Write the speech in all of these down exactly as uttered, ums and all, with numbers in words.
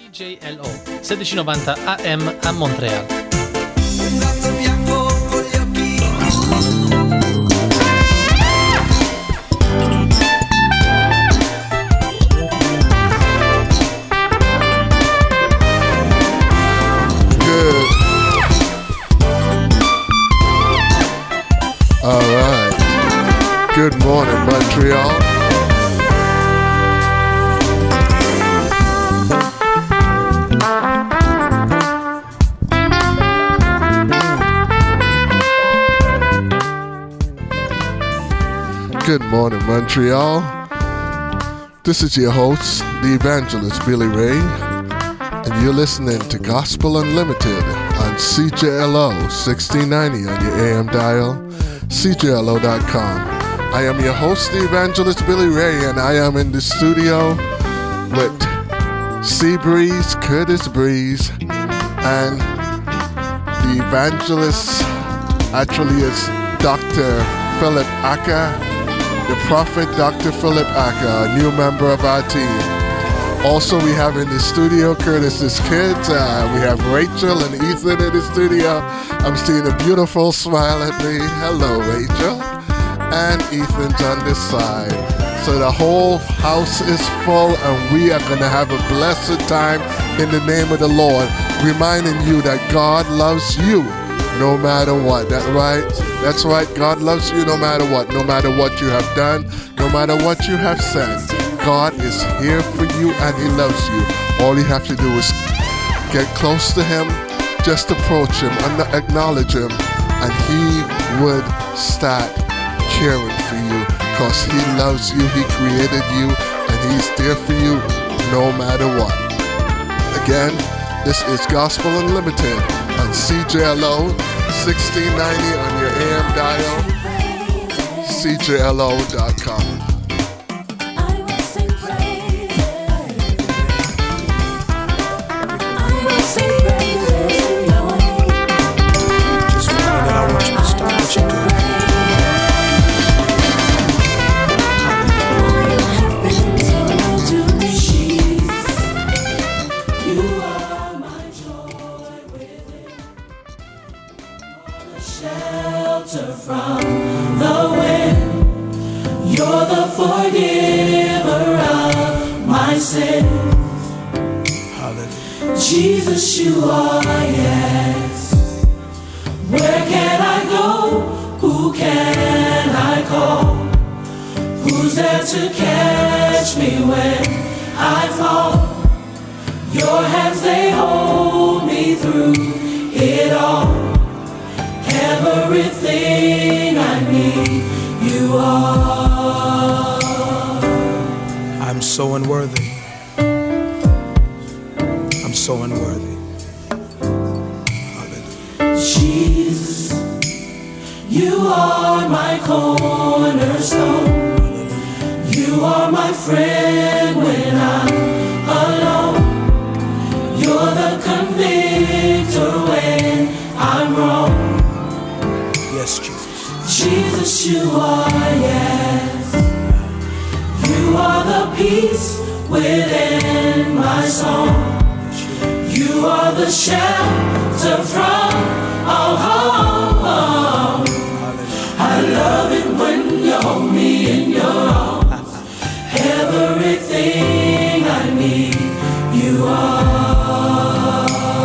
J L O sedicentonovanta A M a Montreal. Un gatto bianco con gli occhi. Good. All right. Good morning, Montreal. Good morning, Montreal. This is your host, the evangelist Billy Ray, and you're listening to Gospel Unlimited on C J L O sixteen ninety on your A M dial, C J L O dot com. I am your host, the evangelist Billy Ray, and I am in the studio with Sea Breeze, Curtis Breeze, and the evangelist actually is Doctor Philip Acker. The prophet Doctor Philip Acker, a new member of our team. Also, we have in the studio Curtis's kids. Uh, we have Rachel and Ethan in the studio. I'm seeing a beautiful smile at me. Hello, Rachel. And Ethan's on this side. So the whole house is full, and we are going to have a blessed time in the name of the Lord, reminding you that God loves you no matter what. That's right. That's right. God loves you no matter what. No matter what you have done, no matter what you have said. God is here for you and He loves you. All you have to do is get close to Him, just approach Him, acknowledge Him, and He would start caring for you because He loves you. He created you and He's there for you no matter what. Again, this is Gospel Unlimited on C J L O sixteen ninety on your A M dial, C J L O dot com. Jesus, you are, yes. Where can I go? Who can I call? Who's there to catch me when I fall? Your hands, they hold me through it all. Everything I need, you are. I'm so unworthy. I'm so unworthy. Hallelujah. Jesus, you are my cornerstone. Hallelujah. You are my friend when I'm alone. You're the convictor when I'm wrong. Yes, Jesus. Jesus, you are, yes. You are the peace within my soul. You are the shelter from all harm. I love it when you hold me in your arms. Everything I need, you are.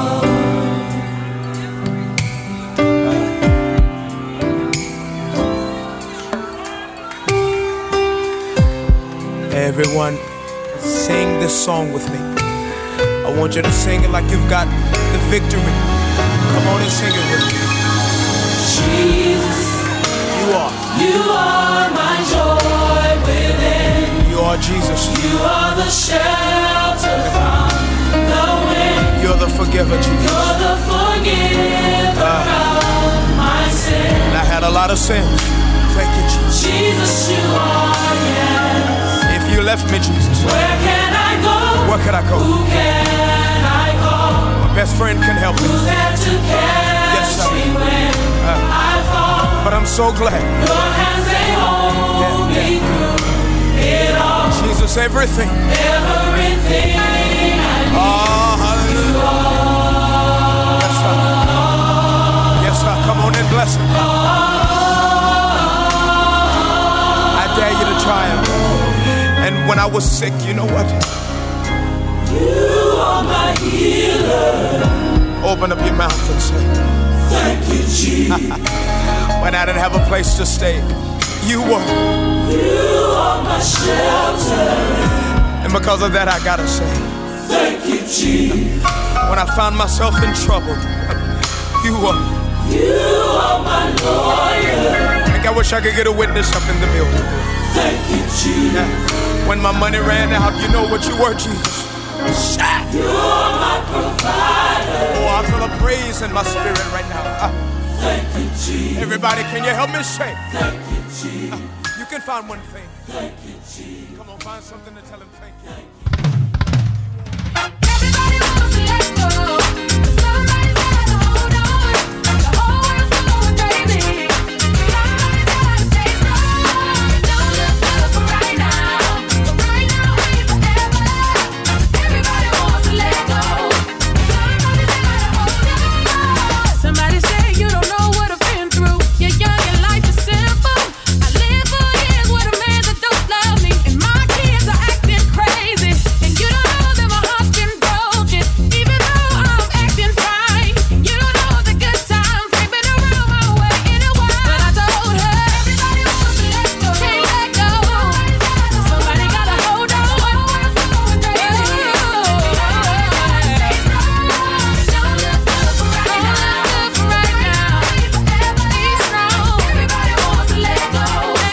Everyone, sing this song with me. I want you to sing it like you've got the victory. Come on and sing it with me. Jesus, you are. You are my joy within. You are Jesus. You are the shelter from the wind. You're the forgiver, Jesus. You're the forgiver uh, of my sin. And I had a lot of sins. Thank you, Jesus. Jesus, you are, yes. If you left me, Jesus, where can I go? Where can I go? Who can I call? My best friend can help me. Who's there to catch yes, me when uh, I fall? But I'm so glad. Your hands, they hold yeah, me yeah. through it all. Jesus, everything. Everything I need. Oh, I was sick, you know what? You are my healer. Open up your mouth and say, thank you, Jesus. When I didn't have a place to stay, you were. You are my shelter. And because of that, I gotta say, thank you, Jesus. When I found myself in trouble, you were. You are my lawyer. I wish I could get a witness up in the building. Thank you, Jesus. Yeah. When my money ran out, you know what you were, Jesus. Shout. You are my provider. Oh, I feel a praise in my spirit right now. Uh, Thank you, Jesus. Everybody, can you help me say? Thank you, Jesus. Uh, you can find one thing. Thank you, Jesus. Come on, find something to tell him thank you. Everybody wants to let go. Somebody's got to hold on. The whole world's going crazy. Somebody's got to stay strong. Don't look good for right now, but right now ain't forever. Everybody wants to let go. Somebody's got to hold on. Somebody say you don't know what I've been through. You're young and life is simple. I live for years with a man that don't love me, and my kids are acting crazy. And you don't know that my heart's been broken, even though I'm acting fine. You don't know the good times ain't been around my way in a while. But I told her, everybody wants to let go. Can't let go. Somebody gotta hold on. Don't look good for right now. Be strong. Everybody wants to let go.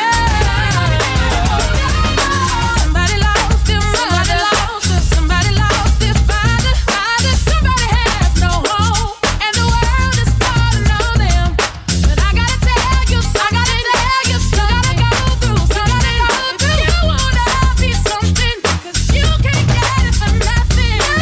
Somebody lost their mother, somebody lost their father, father. Somebody has no home, and the world is falling on them. But I gotta tell you, I gotta tell you, you gotta go through, you gotta go through. You wanna be something, 'cause you can't get it for nothing. Oh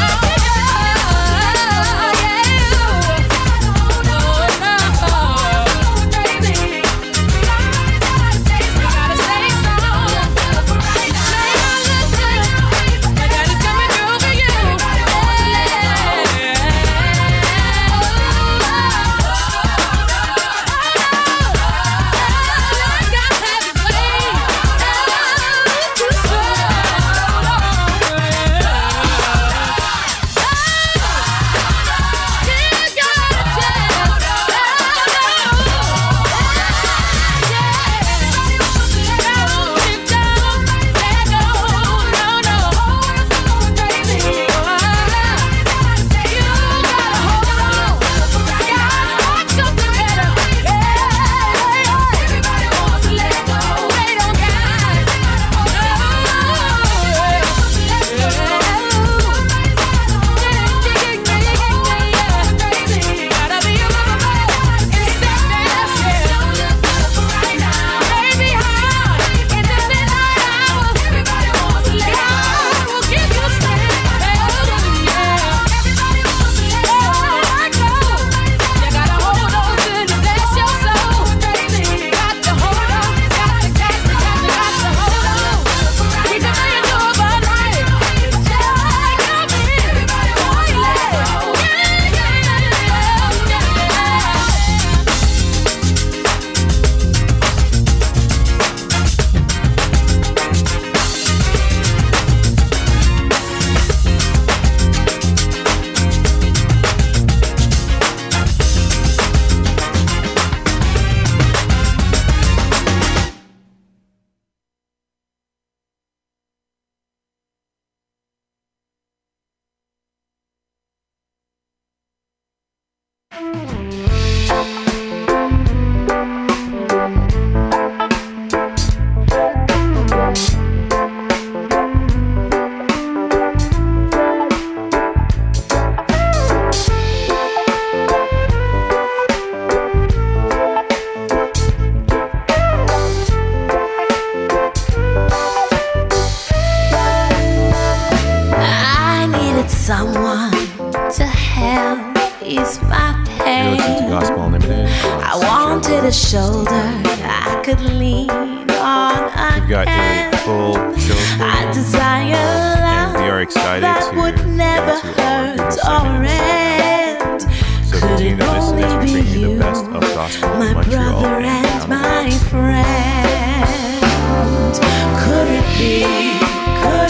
I needed someone to help ease my You're listening to pain. Gospel Unlimited. I wanted a shoulder I could lean on We've got a again. full show for I you, desire and we love are excited that to would get never into our hurt biggest or segment. end. So Could continue it to listen only as we be bring you the you, best of gospel in my Montreal brother and and around the my world. friend? Could it be? Could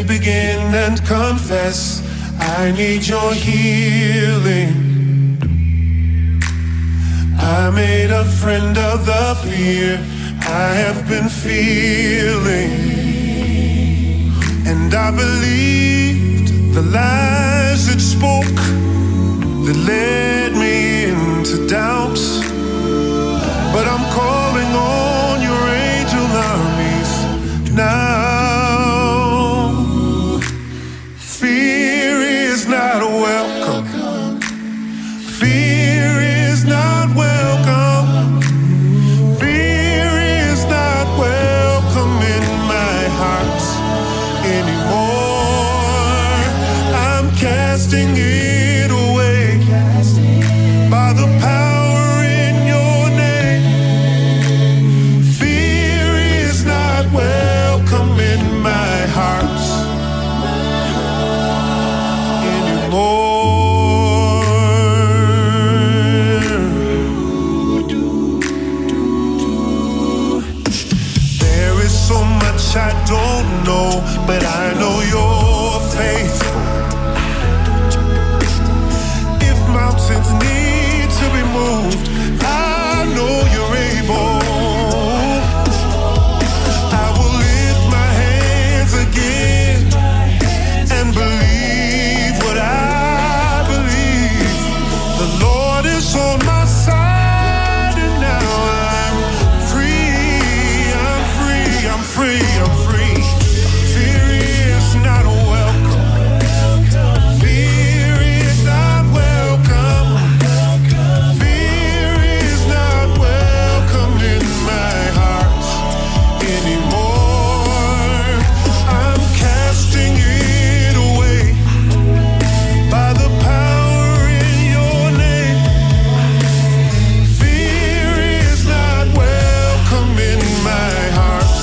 me begin and confess I need your healing. I made a friend of the fear I have been feeling, and I believed the lies it spoke that led me into doubt. But I'm calling on your angel armies now. Fear is not welcome. Fear is not welcome. Fear is not welcome in my heart anymore. I'm casting it away by the power in your name. Fear is not welcome in my heart anymore. There is so much I don't know, but I know you're faithful. If mountains need to be moved, I know you're able. I will lift my hands again and believe what I believe. The Lord is on my side, and now I'm free, I'm free, I'm free, I'm free. Fear is not welcome. Fear is not welcome. Fear is not welcome in my heart anymore. I'm casting it away by the power in your name. Fear is not welcome in my heart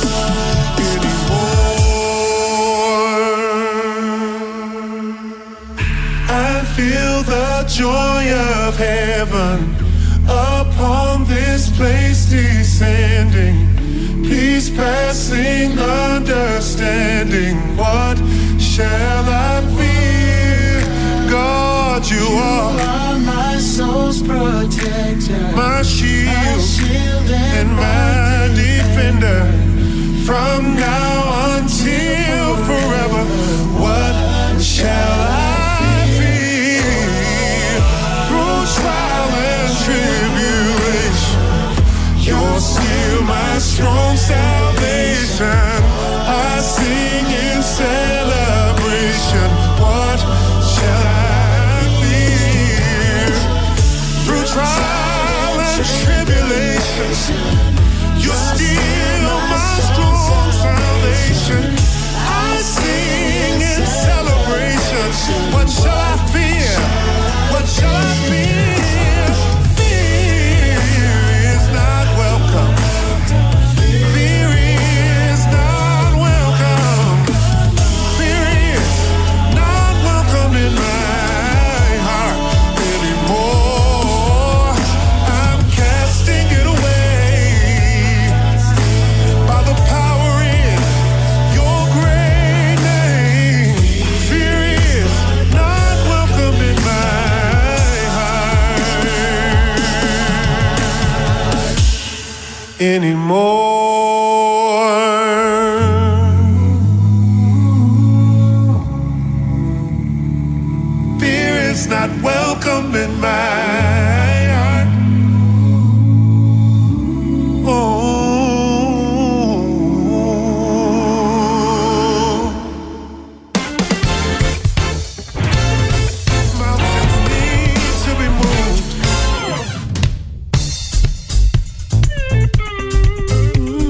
anymore. I feel the joy of heaven upon this place descending. Peace passing understanding. What shall I fear? God, you are My soul's protector, my shield and and my defender. From now until forever, what shall I fear? Through trial and tribulation, you're still my strong salvation. I sing in celebration. What shall I fear? Through trial and tribulation, you're still my strong salvation. I sing in celebration. What shall I fear? What shall I fear? Fear is not welcome. Fear is not welcome. Fear is not welcome in my heart anymore. I'm casting it away by the power in your great name. Fear is not welcome in my heart anymore. Fear is not welcome in my heart. Oh. Mountains need to be moved. Mm.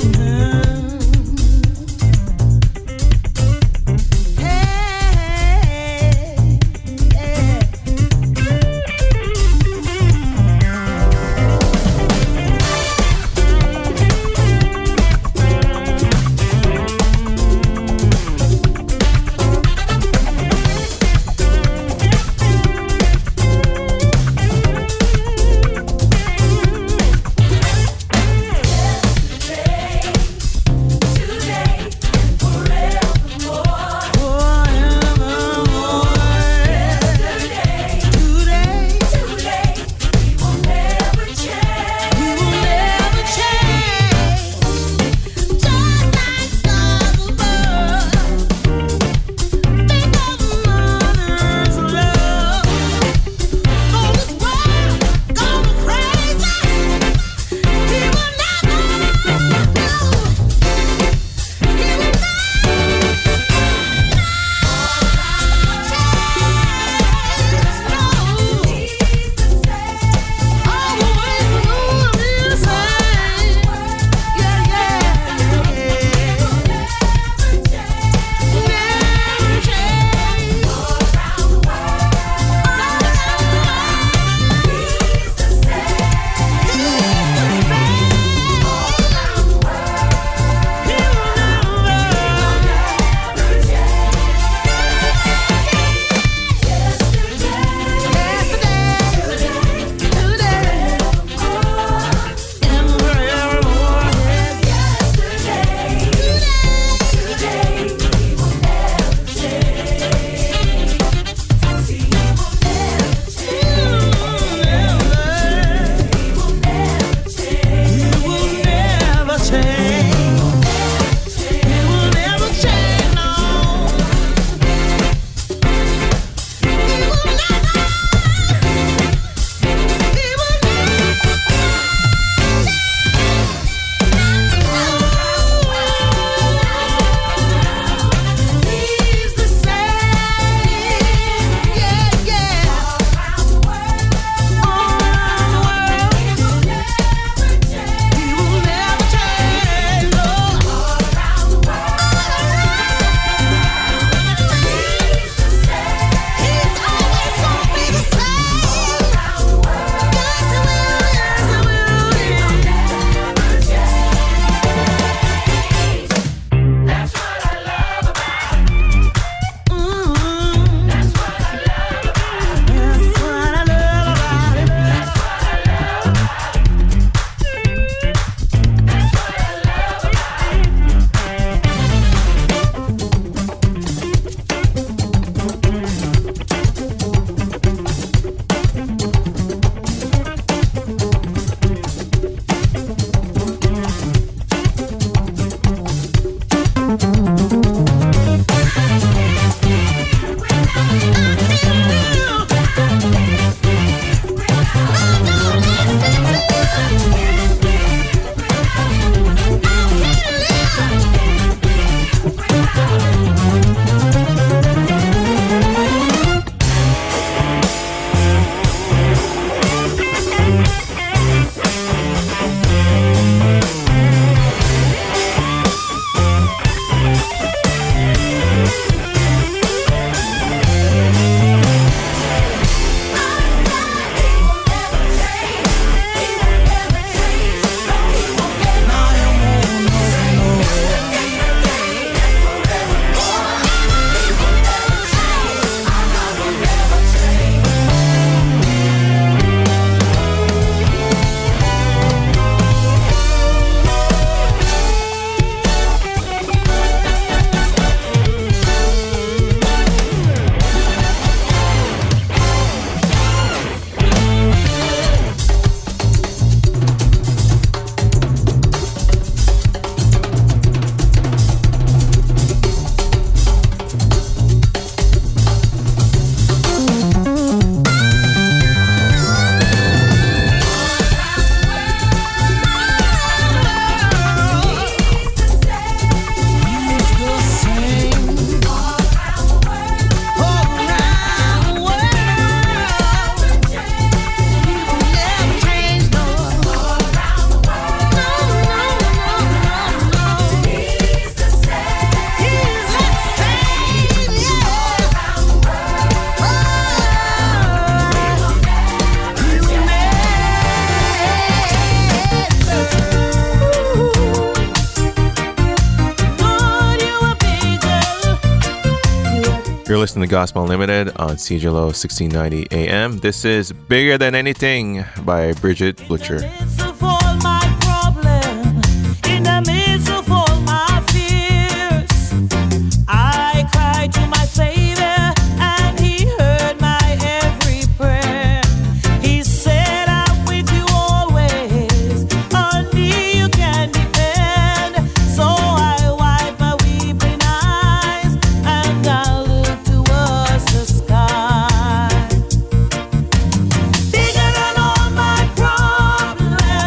You're listening to Gospel Unlimited on C J L O sixteen ninety A M. This is Bigger Than Anything by Bridget Butcher. midst of all my problems, in the midst of all my fears, I cried to my Savior and He heard my every prayer. He said, I'm with you always, on me you can depend. So I wipe my weeping eyes and I look towards the sky. Bigger than all my problems,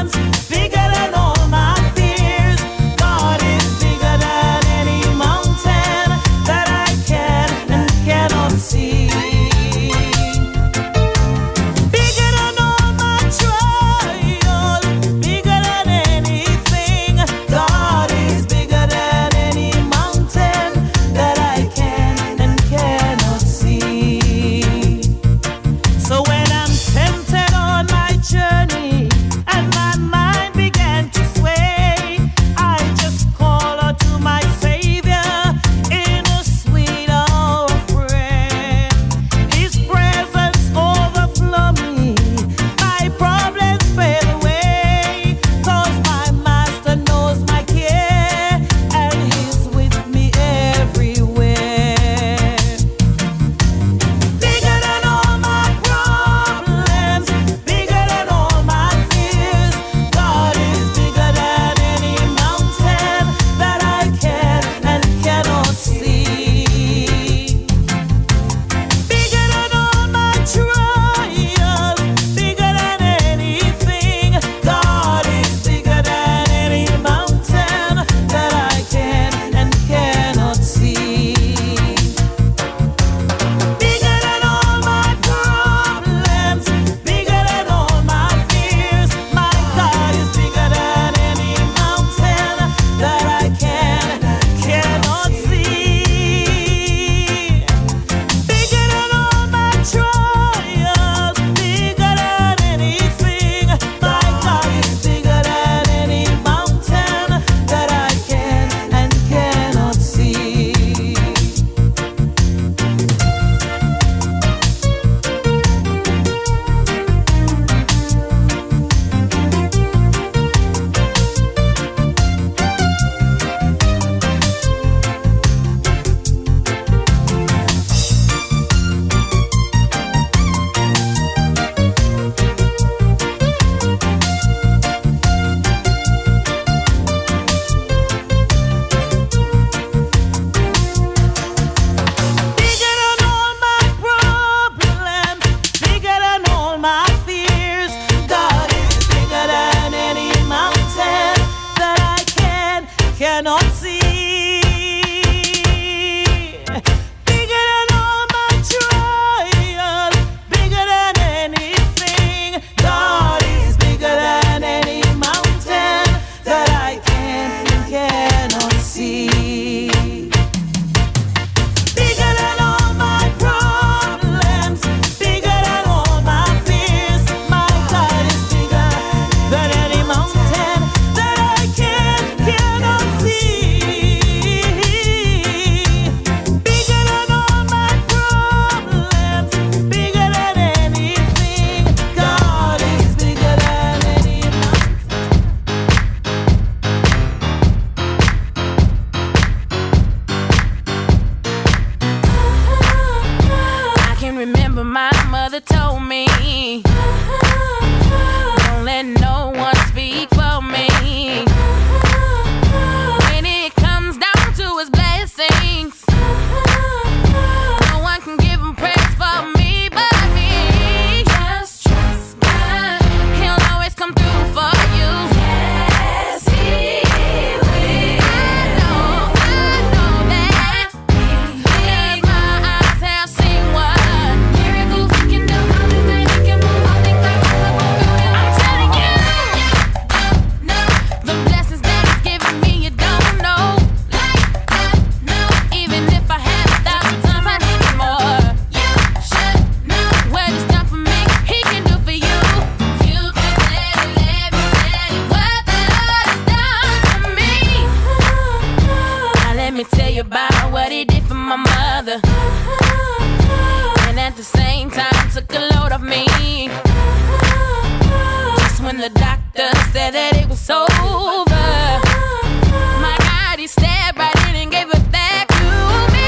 the doctor said that it was over. My God, he stabbed right in and gave it back to me.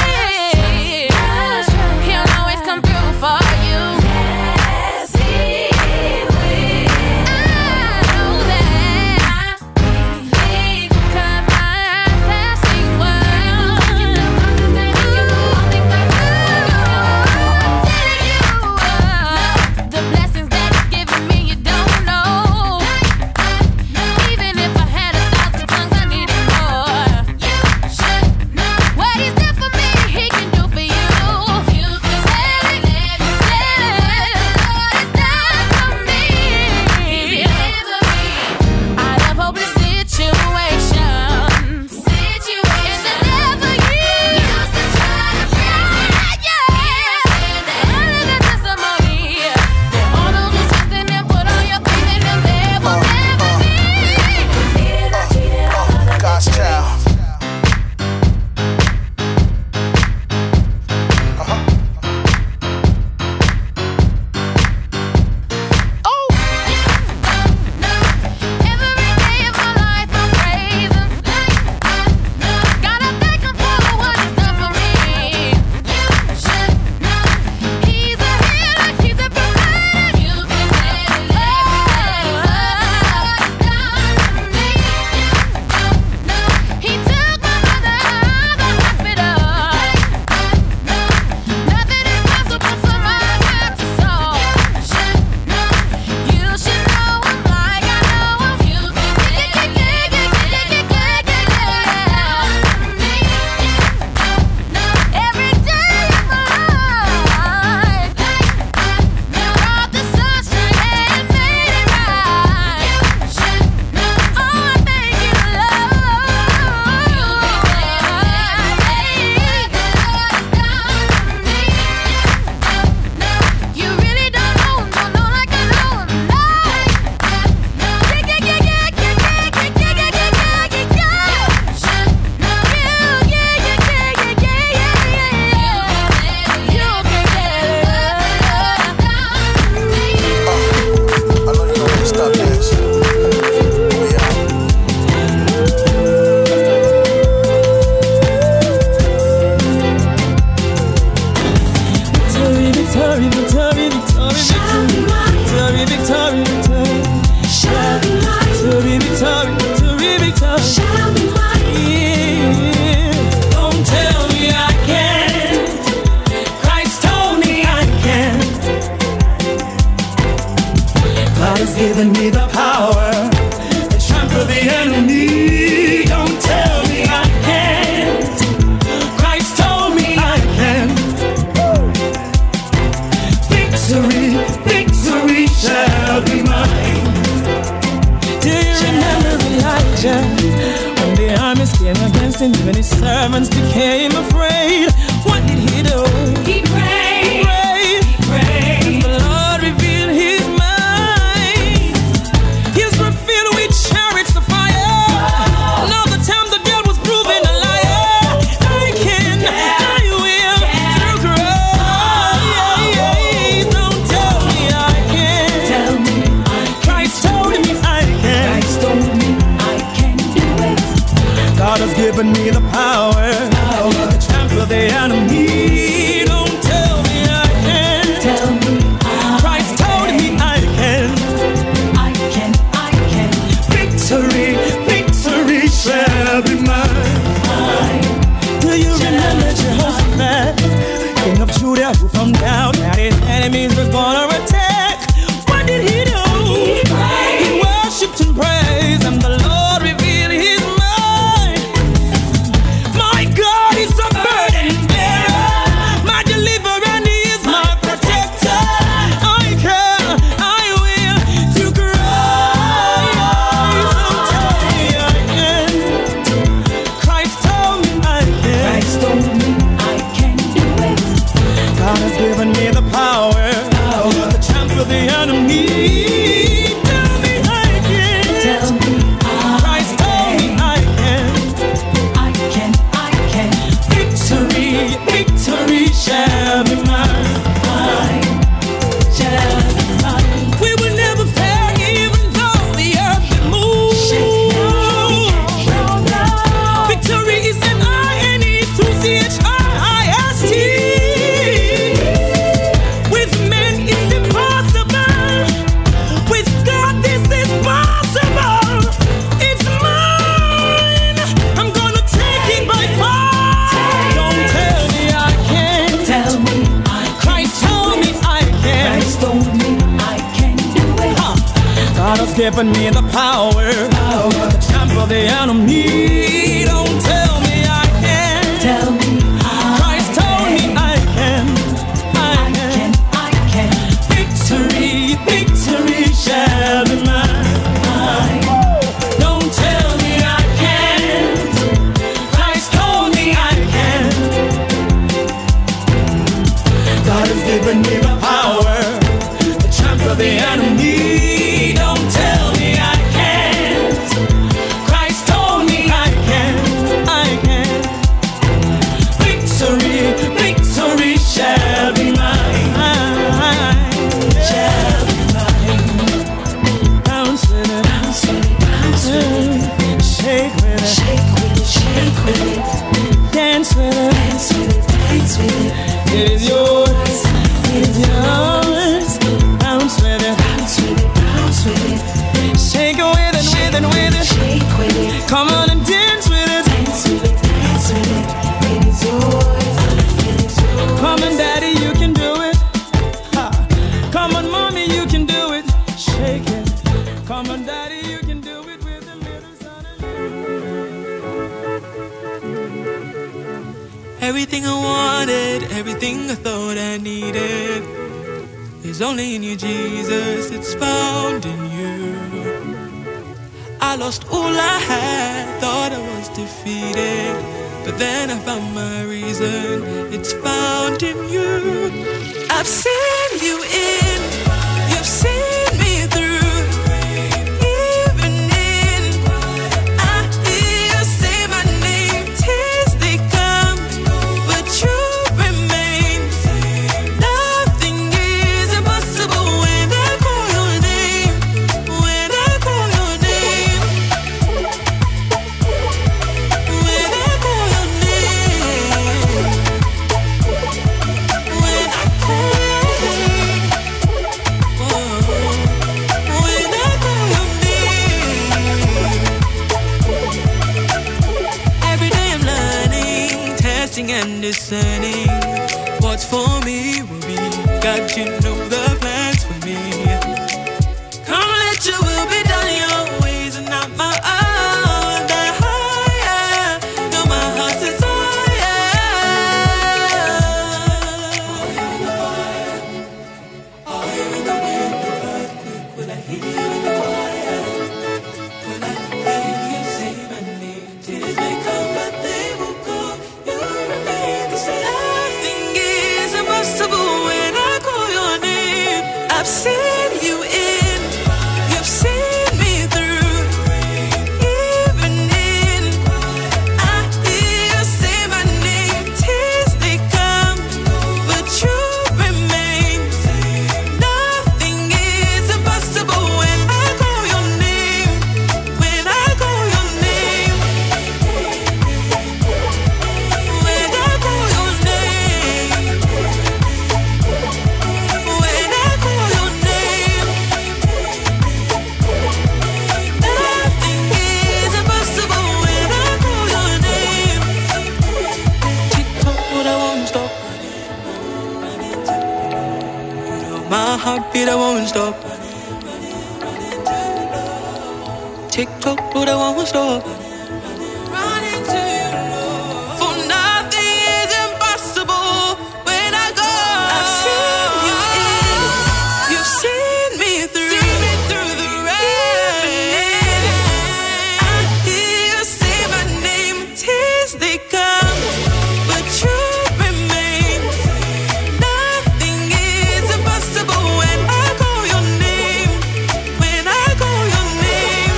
He'll always come through for you. Yes, he will. I know that. I believe, 'cause my eyes have seen what the blessings that he's given me, you don't know. Even if I had a thousand tongues, I needed more. You should know what he's done for me, he can do for you. You can tell it, tell it, what he's done for me. Out of hopeless situations, situations that never used to try to break. Yeah, I live a testimony. All those who trust in him, put all your faith in him, there will never be. God's child. Every day of my life, I'm praising. Gotta thank him for what he's done for me. You should know he's a healer, he's a provider. You can tell it what he's done for me. He took my mother out of the hospital. Nothing impossible for my God to solve. You should know him like I know him. You can take it, take it, take it, take it, take it, me. Every day of my life, you brought the sunshine and made it right. Oh, I thank you, Lord. You really don't know him, don't know like I know him, no. Yeah, yeah, yeah, yeah, yeah, yeah, yeah, yeah, yeah, yeah, yeah, yeah. Yeah, yeah, yeah, yeah, yeah, yeah, yeah, yeah. You can I know you know what this stuff is. We out. Victory, victory, victory, victory, victory, victory, victory, victory, victory, victory, victory. Yeah. Don't tell me I can't. Christ told me I can. God has given me the power to trample the enemy. Don't tell me I can't. Christ told me I can. Victory, victory shall be mine. Do you remember Elijah? When the armies came against him, when his servants became afraid, what did he do? He prayed. Prayed. He prayed. And the Lord revealed his mind. His were filled with chariots of fire. And all the time the devil was proving a liar. I can, I will, through Christ. Yeah, yeah. Don't tell me I can. Tell me Christ told me I can. Christ told me I can do it. God has given me the power to trample the enemy. Don't tell me I can. Tell me Christ told me I can. I can, I can. Victory, victory shall be mine. Do you remember Jehoshaphat, king of Judah, who from down that his enemies were gonna attack? What did he do? He prayed. He worshipped and praised, and the Lord revealed his mind. My God is a burden bearer. given me the power to trample the enemy. Don't tell me I can't. Tell me Christ told me I can. I can. I can. Victory, victory shall be mine. Don't tell me I can't. Christ told me I can. God has given me the power to trample the enemy. Don't tell me I can't. Christ told me I can. I can. Victory, victory shall be mine. Shall be mine. Bounce with it, bounce with it, bounce with it. Shake with it, shake with it, shake with it. Dance with it, dance with it, dance with it. It is yours, it is yours. Bounce with it, bounce with it, bounce with it. Shake it with it, with it, with it. Shake with it. Come on and dance with it, dance with it, dance with it. It is yours, it is yours. Come on, daddy, you can do it. Ha. Come on, mommy, you can do it. Shake it. Come on, daddy, you can do it with the little son of you. Everything I wanted, everything I thought I needed is only in you, Jesus. It's found in you. I lost all I had, thought I was defeated, but then I found my reason. It's found in you. I've seen you in, you've seen me through. Even in, I hear you say my name. Tears they come, but you remain. Nothing is impossible when I call your name. When I call your name. When I call your name. When I call your name. Whoa. When I call your name. Every day I'm learning, testing and discerning. What's for me will be. God, you know the plans for me. Come let your will be done, your ways and not my own. The higher, you're my heart's desire. Are you in the fire? Are you in the wind, the earthquake? Will I hear you in the choir? Will I hear you say my name? Tears may come, but they will go. You remain the same. Nothing is impossible when I call your name. I've seen you in, you've seen me through. Even in, I hear you say my name. Tears they come, but you remain. Nothing is impossible when I call your name. When I call your name. When I call your name. When I call your name. Nothing is impossible when I call your name. Tick-tock, but I won't stop. My heartbeat, I won't stop. Tick-tock, but I won't stop. Running to you, Lord. For nothing is impossible when I go. I've seen you in, you've seen me through. Seen me through the rain. I hear you say my name. Tears they come, but you remain. Nothing is impossible when I call your name. When I call your name.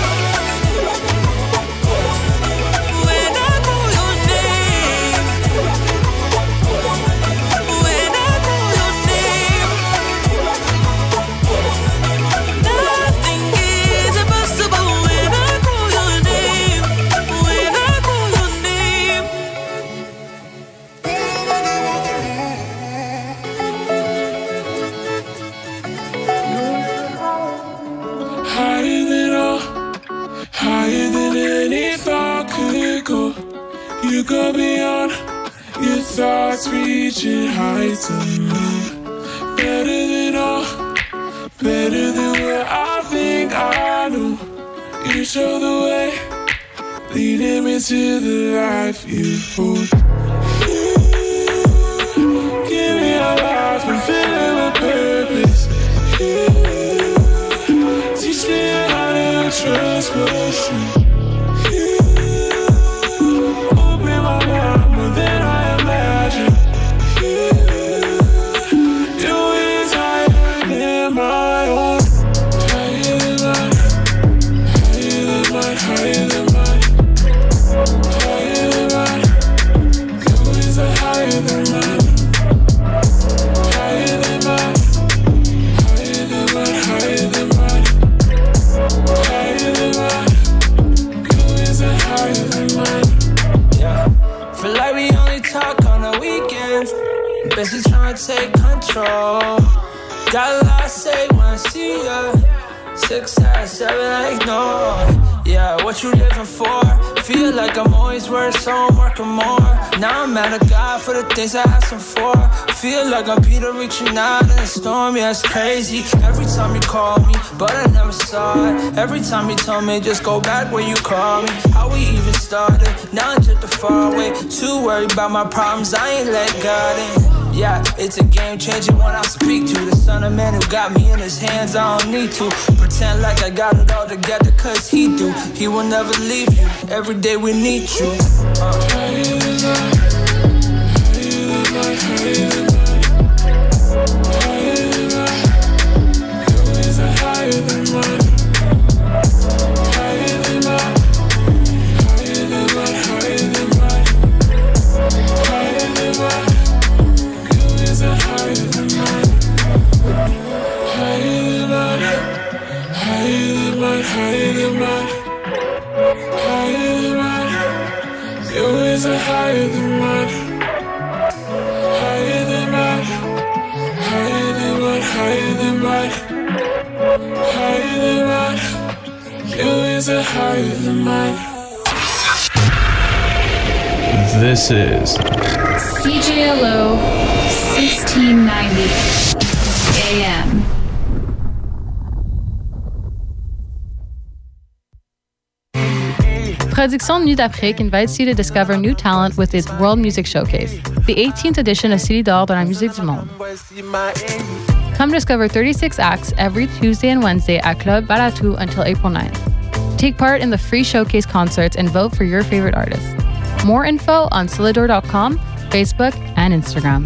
When I call your name. When I call your name. Nothing is impossible when I call your name. When I call your name. Higher than all, higher than any thought could go. You go beyond your thoughts, reaching heights unknown. Better than all, better than what I think I know. You show the way, leading me to the life you hold. You give me a life and fill it with purpose. You teach me how to trust but you. You open my mind more than I imagined. You, your ways higher than my own. Higher than mine, higher than mine, higher than mine, higher than mine. Your ways are higher than mine, higher than mine, higher than mine, higher than mine, higher than mine. Your ways are higher than mine. Yeah, feel like we only talk on the weekends. Busy trying to take control. Got a lot to say when I see ya. Six, seven, seven, eight, no. Yeah, what you living for? Feel like I'm always worth so I'm working more. Now I'm mad at God for the things I asked him for. Feel like I'm Peter reaching out in a storm. Yeah, it's crazy. Every time you call me, but I never saw it. Every time you told me just go back where you called me. How we even started? Now I'm just the far away. Too worried about my problems, I ain't let God in. Yeah, it's a game changer when I speak to the son of man who got me in his hands. I don't need to pretend like I got it all together, cause he do. He will never leave you. Every day we need you. Uh. Higher than mine, higher than mine, higher than mine. Your ways are higher than mine, higher than mine, higher than mine, higher than mine, higher than mine. Your ways are higher than mine, higher than mine, higher than mine, higher than mine, higher than mine. Your ways are higher than mine, higher than mine, higher than mine, higher than mine, higher than mine. Your ways are higher than mine. This is C J L O sixteen ninety A M. Production Nuit d'Afrique invites you to discover new talent with its World Music Showcase, the eighteenth edition of City d'Or dans la musique du monde. Come discover thirty-six acts every Tuesday and Wednesday at Club Balatou until April ninth. Take part in the free showcase concerts and vote for your favorite artists. More info on Silidor dot com, Facebook, and Instagram.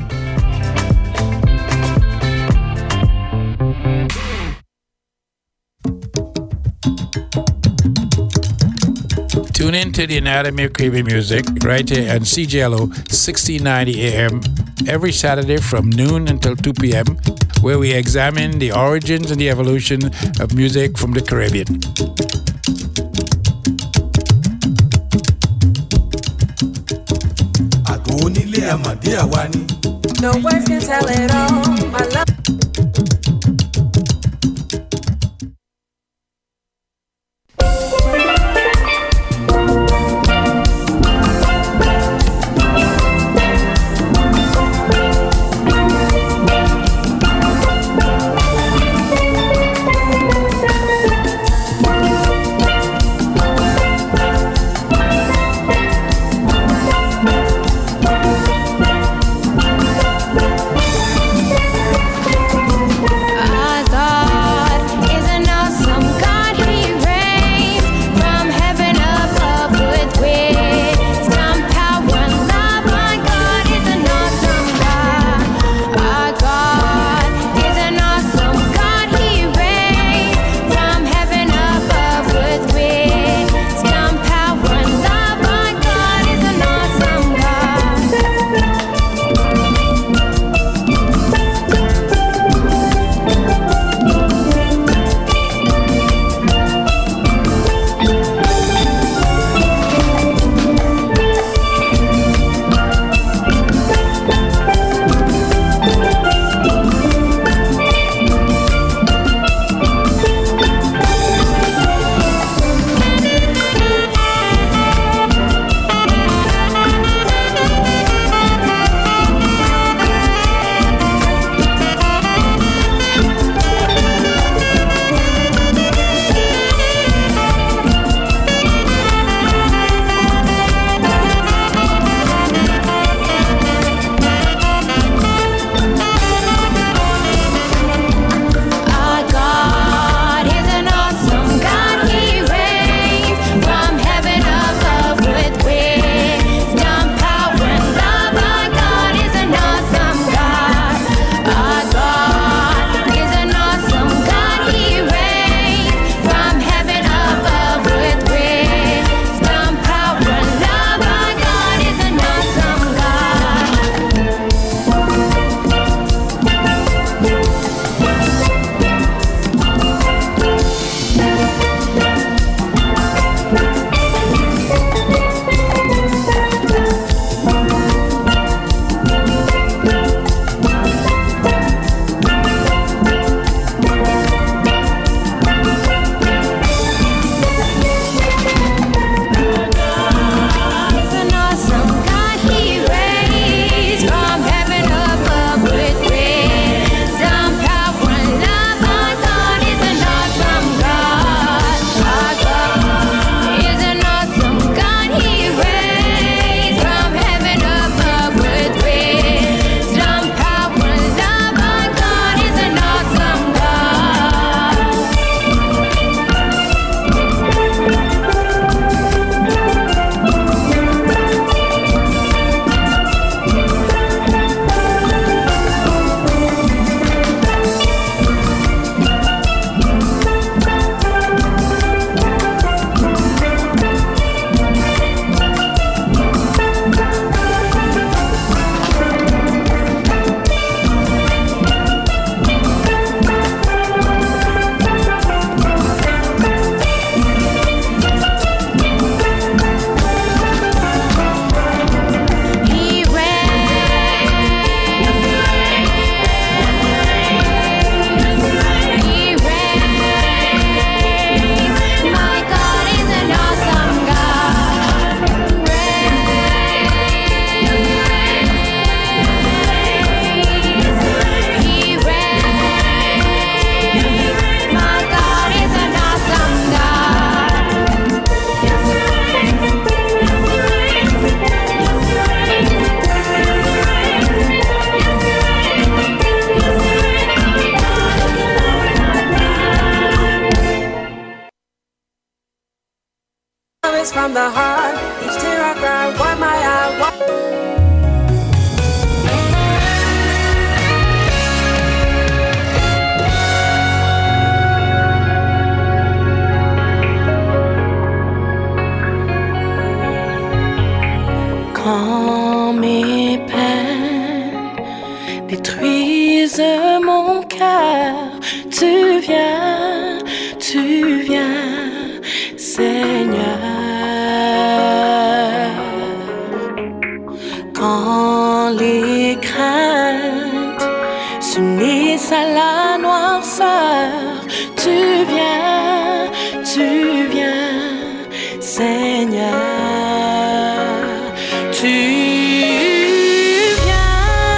Tune in to the Anatomy of Creepy Music right here on C J L O sixteen ninety A M every Saturday from noon until two p.m., where we examine the origins and the evolution of music from the Caribbean. No words can tell it all. My love. from the heart. Each tear I cry, wipe my eye. Wipe Quand mes peines détruisent mon cœur, tu viens, tu viens, Seigneur. Quand les craintes s'unissent à la noirceur, tu viens, tu viens, Seigneur. Tu viens,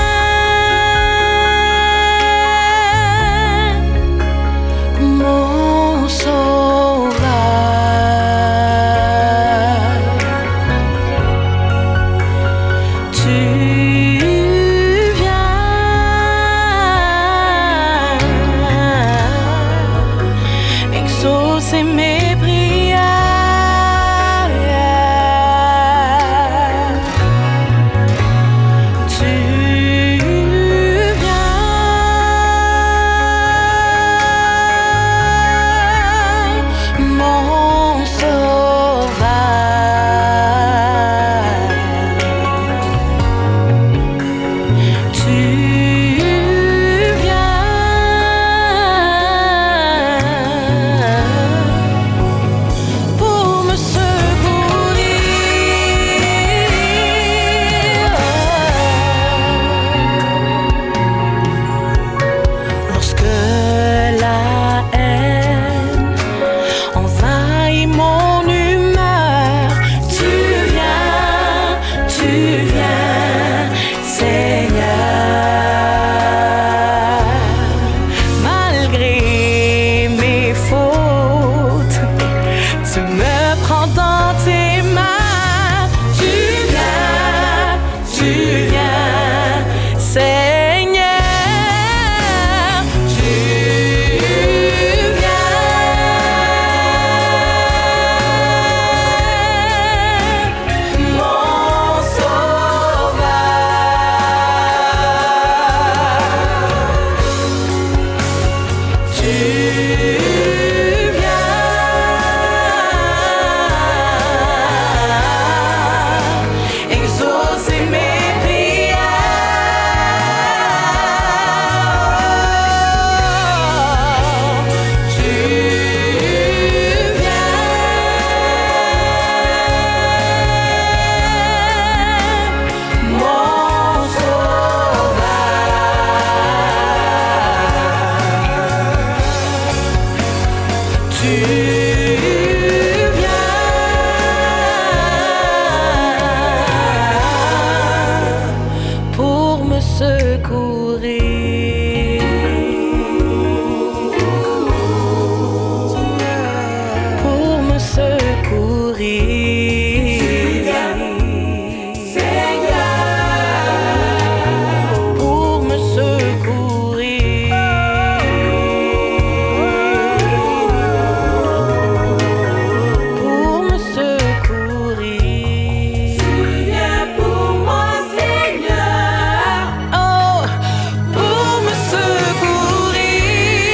mon sauveur. Tu viens, exaucer mes prières.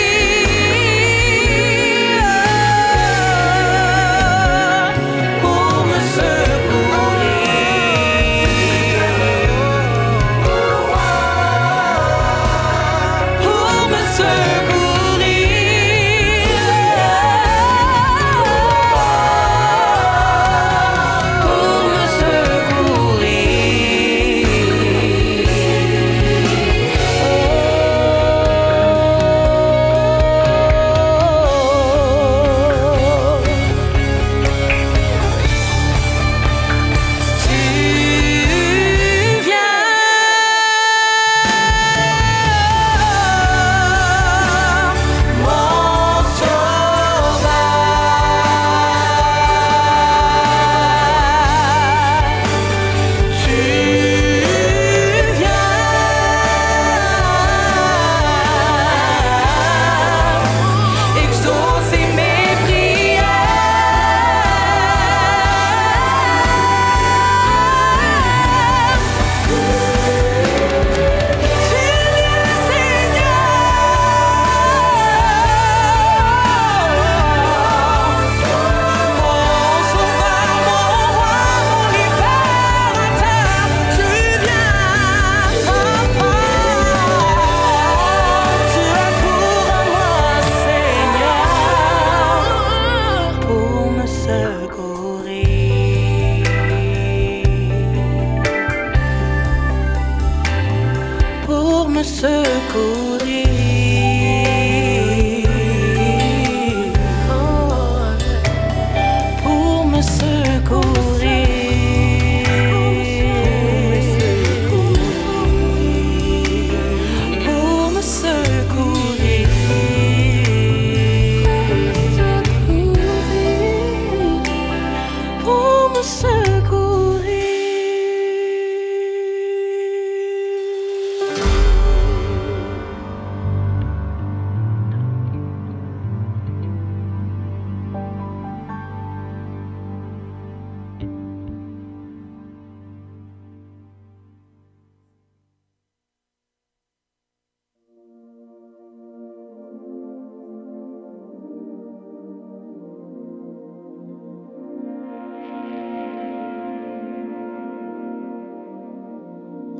Pour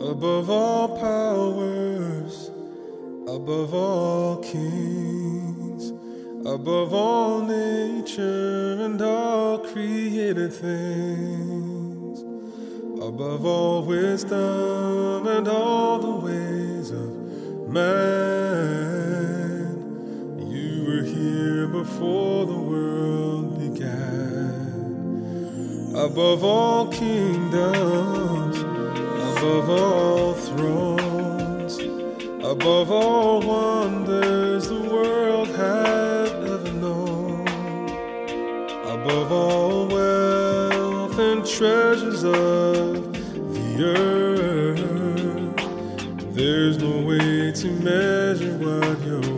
above all powers, above all kings, above all nature and all created things, above all wisdom and all the ways of man. You were here before the world began. Above all kingdoms, above all thrones, above all wonders the world had ever known, above all wealth and treasures of the earth, there's no way to measure what you're